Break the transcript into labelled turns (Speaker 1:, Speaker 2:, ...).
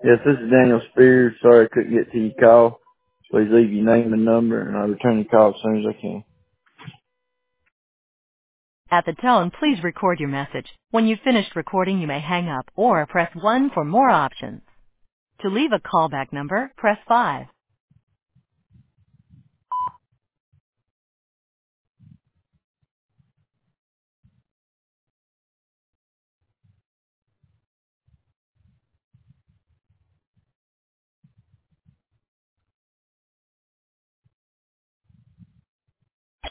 Speaker 1: Yes, this is Daniel Spears. Sorry I couldn't get to your call. Please leave your name and number, and I'll return your call as soon as I can.
Speaker 2: At the tone, please record your message. When you've finished recording, you may hang up or press 1 for more options. To leave a callback number, press 5.